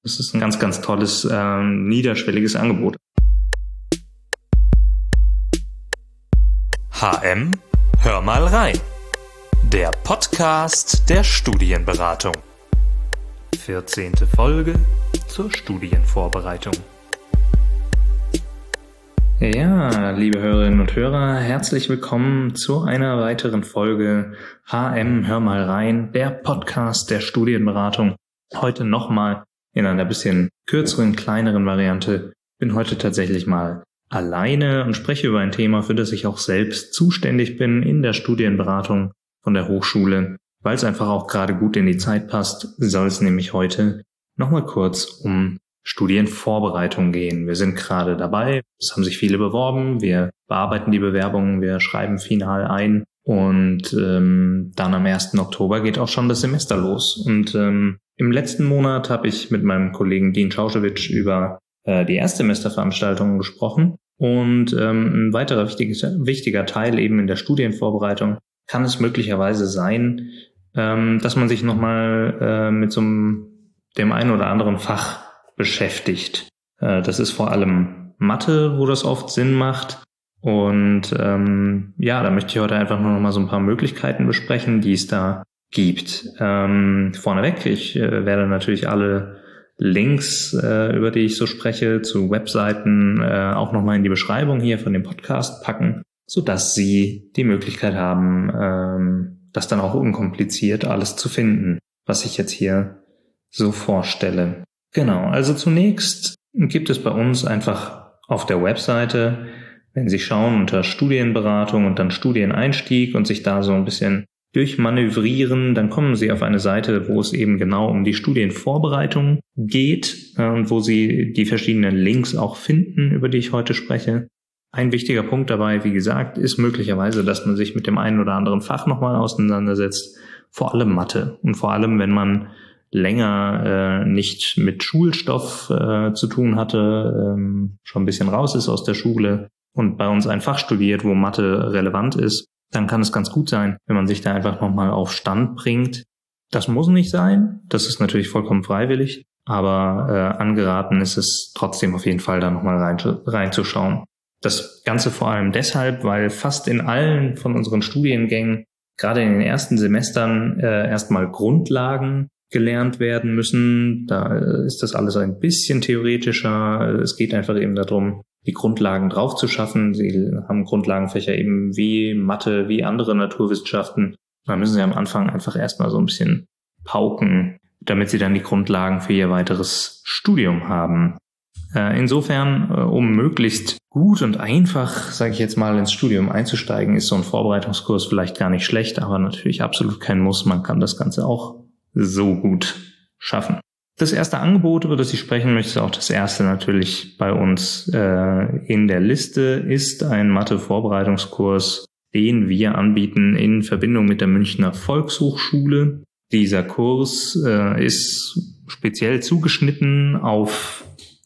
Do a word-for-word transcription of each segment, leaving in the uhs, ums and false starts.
Das ist ein ganz, ganz tolles, ähm, niederschwelliges Angebot. H M, hör mal rein. Der Podcast der Studienberatung. vierzehnte Folge zur Studienvorbereitung. Ja, liebe Hörerinnen und Hörer, herzlich willkommen zu einer weiteren Folge H M, hör mal rein, der Podcast der Studienberatung. Heute nochmal in einer bisschen kürzeren, kleineren Variante. Bin heute tatsächlich mal alleine und spreche über ein Thema, für das ich auch selbst zuständig bin in der Studienberatung von der Hochschule. Weil es einfach auch gerade gut in die Zeit passt, soll es nämlich heute nochmal kurz um Studienvorbereitung gehen. Wir sind gerade dabei, es haben sich viele beworben, wir bearbeiten die Bewerbungen, wir schreiben final ein und ähm, dann am ersten Oktober geht auch schon das Semester los. Und ähm, im letzten Monat habe ich mit meinem Kollegen Dean Schauschewitsch über äh, die Erstsemesterveranstaltungen gesprochen und ähm, ein weiterer wichtiger, wichtiger Teil eben in der Studienvorbereitung kann es möglicherweise sein, ähm, dass man sich nochmal äh, mit so einem, dem einen oder anderen Fach beschäftigt. Äh, das ist vor allem Mathe, wo das oft Sinn macht. Und ähm, ja, da möchte ich heute einfach nur noch mal so ein paar Möglichkeiten besprechen, die es da gibt. Ähm, vorneweg, ich äh, werde natürlich alle Links, äh, über die ich so spreche, zu Webseiten äh, auch noch mal in die Beschreibung hier von dem Podcast packen, sodass Sie die Möglichkeit haben, ähm, das dann auch unkompliziert alles zu finden, was ich jetzt hier so vorstelle. Genau, also zunächst gibt es bei uns einfach auf der Webseite, wenn Sie schauen unter Studienberatung und dann Studieneinstieg und sich da so ein bisschen durchmanövrieren, dann kommen Sie auf eine Seite, wo es eben genau um die Studienvorbereitung geht und wo Sie die verschiedenen Links auch finden, über die ich heute spreche. Ein wichtiger Punkt dabei, wie gesagt, ist möglicherweise, dass man sich mit dem einen oder anderen Fach nochmal auseinandersetzt, vor allem Mathe und vor allem, wenn man länger äh, nicht mit Schulstoff äh, zu tun hatte, ähm, schon ein bisschen raus ist aus der Schule und bei uns ein Fach studiert, wo Mathe relevant ist, dann kann es ganz gut sein, wenn man sich da einfach nochmal auf Stand bringt. Das muss nicht sein, das ist natürlich vollkommen freiwillig, aber äh, angeraten ist es trotzdem auf jeden Fall da nochmal rein, reinzuschauen. Das Ganze vor allem deshalb, weil fast in allen von unseren Studiengängen, gerade in den ersten Semestern, äh, erstmal Grundlagen gelernt werden müssen. Da ist das alles ein bisschen theoretischer. Es geht einfach eben darum, die Grundlagen drauf zu schaffen. Sie haben Grundlagenfächer eben wie Mathe, wie andere Naturwissenschaften. Da müssen Sie am Anfang einfach erstmal so ein bisschen pauken, damit Sie dann die Grundlagen für Ihr weiteres Studium haben. Insofern, um möglichst gut und einfach, sage ich jetzt mal, ins Studium einzusteigen, ist so ein Vorbereitungskurs vielleicht gar nicht schlecht, aber natürlich absolut kein Muss. Man kann das Ganze auch so gut schaffen. Das erste Angebot, über das ich sprechen möchte, auch das erste natürlich bei uns äh, in der Liste, ist ein Mathe-Vorbereitungskurs, den wir anbieten in Verbindung mit der Münchner Volkshochschule. Dieser Kurs äh, ist speziell zugeschnitten auf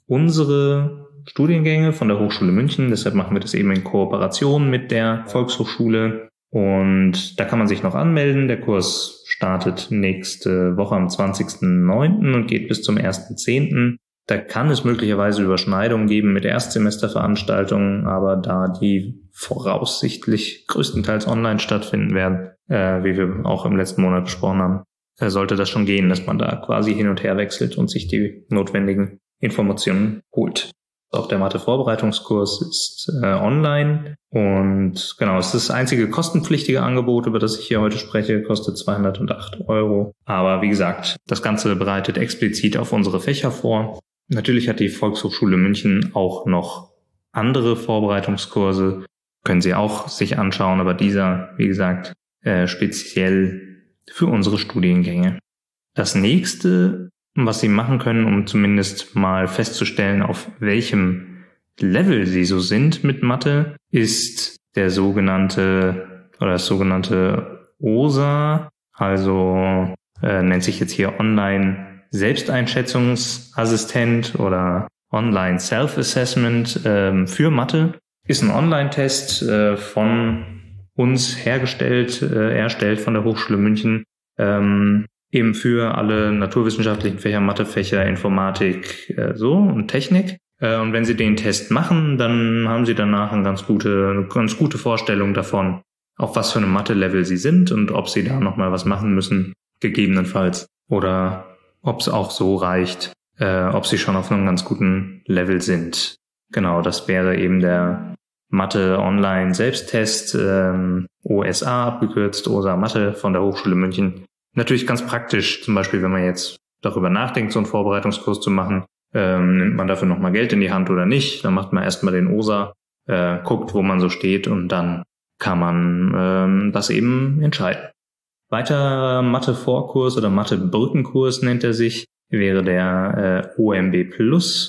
unsere Studiengänge von der Hochschule München. Deshalb machen wir das eben in Kooperation mit der Volkshochschule. Und da kann man sich noch anmelden. Der Kurs startet nächste Woche am zwanzigsten neunten und geht bis zum ersten zehnten Da kann es möglicherweise Überschneidungen geben mit Erstsemesterveranstaltungen, aber da die voraussichtlich größtenteils online stattfinden werden, äh, wie wir auch im letzten Monat besprochen haben, äh, sollte das schon gehen, dass man da quasi hin und her wechselt und sich die notwendigen Informationen holt. Auch der Mathe-Vorbereitungskurs ist äh, online und genau, es ist das einzige kostenpflichtige Angebot, über das ich hier heute spreche, kostet zweihundertacht Euro. Aber wie gesagt, das Ganze bereitet explizit auf unsere Fächer vor. Natürlich hat die Volkshochschule München auch noch andere Vorbereitungskurse, können Sie auch sich anschauen, aber dieser, wie gesagt, äh, speziell für unsere Studiengänge. Das nächste, was Sie machen können, um zumindest mal festzustellen, auf welchem Level Sie so sind mit Mathe, ist der sogenannte oder das sogenannte O S A, also äh, nennt sich jetzt hier Online Selbsteinschätzungsassistent oder Online Self-Assessment äh, für Mathe. Ist ein Online-Test äh, von uns hergestellt, äh, erstellt von der Hochschule München, ähm, eben für alle naturwissenschaftlichen Fächer, Mathefächer, Informatik, äh, so und Technik. Äh, und wenn Sie den Test machen, dann haben Sie danach eine ganz gute, eine ganz gute Vorstellung davon, auf was für einem Mathe-Level Sie sind und ob Sie da nochmal was machen müssen, gegebenenfalls. Oder ob es auch so reicht, äh, ob Sie schon auf einem ganz guten Level sind. Genau, das wäre eben der Mathe-Online-Selbsttest, ähm, O S A abgekürzt, O S A Mathe von der Hochschule München. Natürlich ganz praktisch, zum Beispiel, wenn man jetzt darüber nachdenkt, so einen Vorbereitungskurs zu machen, ähm, nimmt man dafür nochmal Geld in die Hand oder nicht, dann macht man erstmal den O S A, äh, guckt, wo man so steht und dann kann man ähm, das eben entscheiden. Weiter Mathe-Vorkurs oder Mathe-Brückenkurs nennt er sich, wäre der äh, O M B Plus,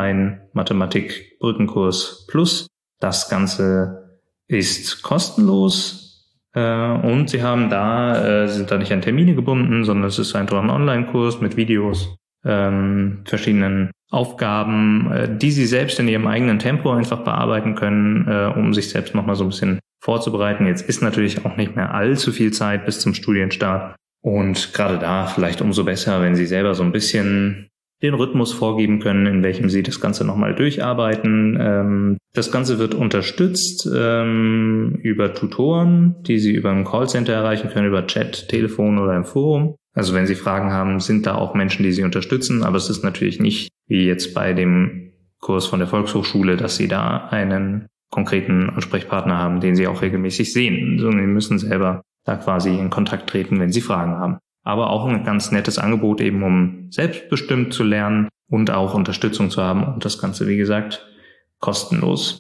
Online-Mathematik-Brückenkurs Plus. Das Ganze ist kostenlos äh, und Sie haben da, äh, sind da nicht an Termine gebunden, sondern es ist einfach ein Online-Kurs mit Videos, ähm, verschiedenen Aufgaben, äh, die Sie selbst in Ihrem eigenen Tempo einfach bearbeiten können, äh, um sich selbst nochmal so ein bisschen vorzubereiten. Jetzt ist natürlich auch nicht mehr allzu viel Zeit bis zum Studienstart und gerade da vielleicht umso besser, wenn Sie selber so ein bisschen den Rhythmus vorgeben können, in welchem Sie das Ganze nochmal durcharbeiten. Ähm, das Ganze wird unterstützt ähm, über Tutoren, die Sie über ein Callcenter erreichen können, über Chat, Telefon oder im Forum. Also wenn Sie Fragen haben, sind da auch Menschen, die Sie unterstützen, aber es ist natürlich nicht wie jetzt bei dem Kurs von der Volkshochschule, dass Sie da einen konkreten Ansprechpartner haben, den Sie auch regelmäßig sehen, sondern Sie müssen selber da quasi in Kontakt treten, wenn Sie Fragen haben. Aber auch ein ganz nettes Angebot eben, um selbstbestimmt zu lernen und auch Unterstützung zu haben und das Ganze, wie gesagt, kostenlos.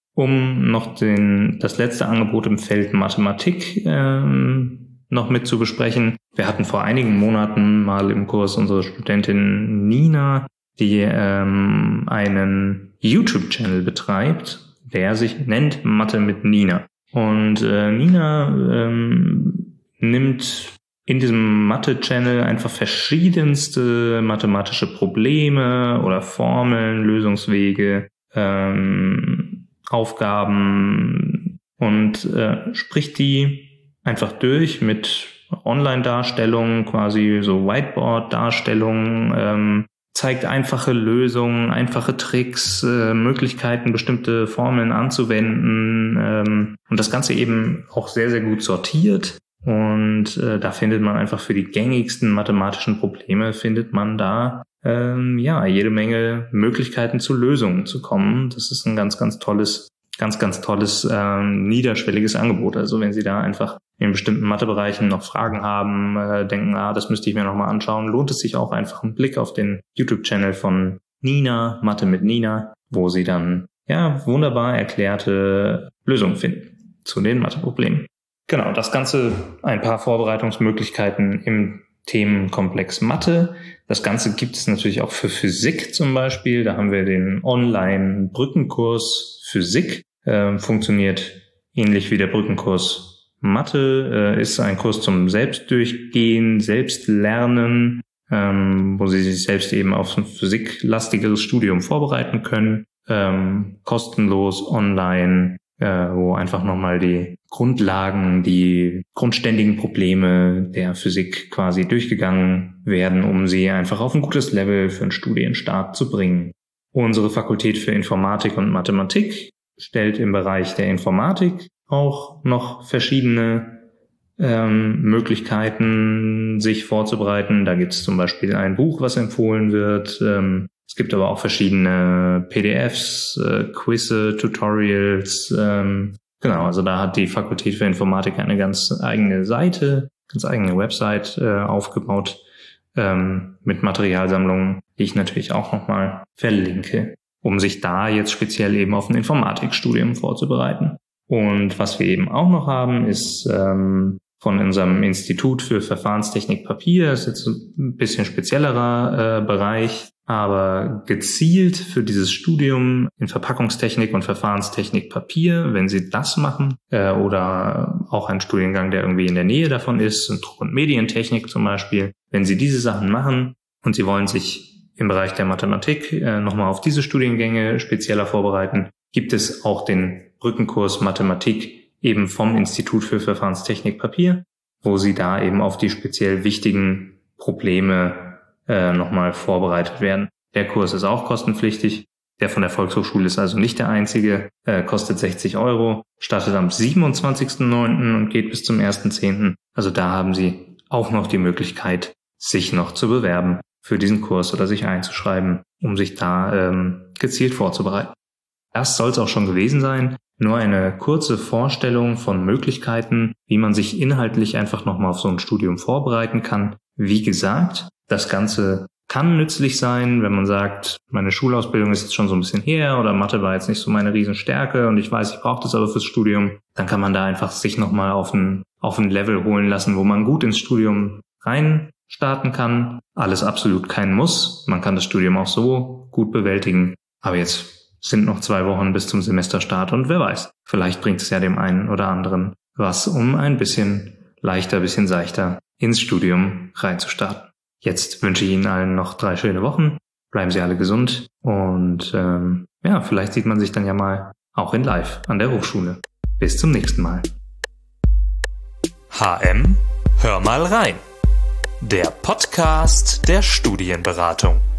Um noch den, das letzte Angebot im Feld Mathematik ähm, noch mit zu besprechen. Wir hatten vor einigen Monaten mal im Kurs unsere Studentin Nina, die ähm, einen YouTube-Channel betreibt, der sich nennt Mathe mit Nina. Und äh, Nina ähm, nimmt in diesem Mathe-Channel einfach verschiedenste mathematische Probleme oder Formeln, Lösungswege, ähm, Aufgaben und äh, spricht die einfach durch mit Online-Darstellungen, quasi so Whiteboard-Darstellungen, ähm, zeigt einfache Lösungen, einfache Tricks, äh, Möglichkeiten, bestimmte Formeln anzuwenden ähm, und das Ganze eben auch sehr, sehr gut sortiert. Und äh, da findet man einfach für die gängigsten mathematischen Probleme, findet man da ähm, ja jede Menge Möglichkeiten zu Lösungen zu kommen. Das ist ein ganz, ganz tolles, ganz, ganz tolles ähm, niederschwelliges Angebot. Also wenn Sie da einfach in bestimmten Mathebereichen noch Fragen haben, äh, denken, ah, das müsste ich mir nochmal anschauen, lohnt es sich auch einfach einen Blick auf den YouTube-Channel von Nina, Mathe mit Nina, wo Sie dann ja wunderbar erklärte Lösungen finden zu den Matheproblemen. Genau, das Ganze ein paar Vorbereitungsmöglichkeiten im Themenkomplex Mathe. Das Ganze gibt es natürlich auch für Physik zum Beispiel. Da haben wir den Online-Brückenkurs Physik. Äh, funktioniert ähnlich wie der Brückenkurs Mathe. Äh, ist ein Kurs zum Selbstdurchgehen, Selbstlernen, ähm, wo Sie sich selbst eben auf ein physiklastigeres Studium vorbereiten können. Ähm, kostenlos, online, äh, wo einfach nochmal die Grundlagen, die grundständigen Probleme der Physik quasi durchgegangen werden, um sie einfach auf ein gutes Level für einen Studienstart zu bringen. Unsere Fakultät für Informatik und Mathematik stellt im Bereich der Informatik auch noch verschiedene ähm, Möglichkeiten, sich vorzubereiten. Da gibt es zum Beispiel ein Buch, was empfohlen wird. Ähm, es gibt aber auch verschiedene P D Fs, äh, Quizze, Tutorials. Ähm, genau, also da hat die Fakultät für Informatik eine ganz eigene Seite, ganz eigene Website äh, aufgebaut ähm, mit Materialsammlungen, die ich natürlich auch nochmal verlinke, um sich da jetzt speziell eben auf ein Informatikstudium vorzubereiten. Und was wir eben auch noch haben, ist ähm, von unserem Institut für Verfahrenstechnik Papier, das ist jetzt ein bisschen speziellerer äh, Bereich, aber gezielt für dieses Studium in Verpackungstechnik und Verfahrenstechnik Papier, wenn Sie das machen, äh, oder auch ein Studiengang, der irgendwie in der Nähe davon ist, Druck- und Medientechnik zum Beispiel, wenn Sie diese Sachen machen und Sie wollen sich im Bereich der Mathematik äh, nochmal auf diese Studiengänge spezieller vorbereiten, gibt es auch den Brückenkurs Mathematik eben vom Institut für Verfahrenstechnik Papier, wo Sie da eben auf die speziell wichtigen Probleme äh, nochmal vorbereitet werden. Der Kurs ist auch kostenpflichtig. Der von der Volkshochschule ist also nicht der einzige, äh, kostet sechzig Euro, startet am siebenundzwanzigsten neunten und geht bis zum ersten zehnten Also da haben Sie auch noch die Möglichkeit, sich noch zu bewerben für diesen Kurs oder sich einzuschreiben, um sich da ähm, gezielt vorzubereiten. Das soll es auch schon gewesen sein. Nur eine kurze Vorstellung von Möglichkeiten, wie man sich inhaltlich einfach nochmal auf so ein Studium vorbereiten kann. Wie gesagt, das Ganze kann nützlich sein, wenn man sagt, meine Schulausbildung ist jetzt schon so ein bisschen her oder Mathe war jetzt nicht so meine Riesenstärke und ich weiß, ich brauche das aber fürs Studium. Dann kann man da einfach sich nochmal auf ein, auf ein Level holen lassen, wo man gut ins Studium rein starten kann. Alles absolut kein Muss. Man kann das Studium auch so gut bewältigen. Aber jetzt sind noch zwei Wochen bis zum Semesterstart und wer weiß, vielleicht bringt es ja dem einen oder anderen was, um ein bisschen leichter, ein bisschen seichter ins Studium reinzustarten. Jetzt wünsche ich Ihnen allen noch drei schöne Wochen. Bleiben Sie alle gesund und ähm, ja, vielleicht sieht man sich dann ja mal auch in live an der Hochschule. Bis zum nächsten Mal. H M, hör mal rein. Der Podcast der Studienberatung.